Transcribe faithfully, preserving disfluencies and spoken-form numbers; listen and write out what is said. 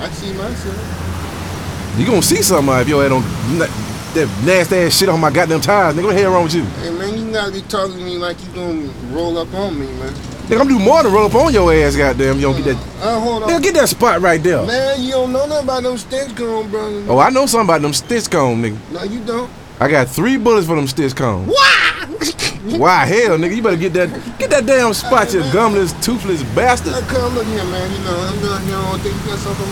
I see myself. You gonna see something if your head on that nasty ass shit on my goddamn tires, nigga. What the hell wrong with you? Hey, man, you gotta be talking to me like you gonna roll up on me, man. Nigga, I'm do more than roll up on your ass, goddamn. You don't get that. Uh, hold on. Nigga, get that spot right there. Man, you don't know nothing about them stitch cone, brother. Oh, I know something about them stitch cone, nigga. No, you don't. I got three bullets for them stitch cones. Why? Why hell, nigga? You better get that get that damn spot, you gumless, toothless bastard. Come look here, man. You know, I'm doing here all day. You got something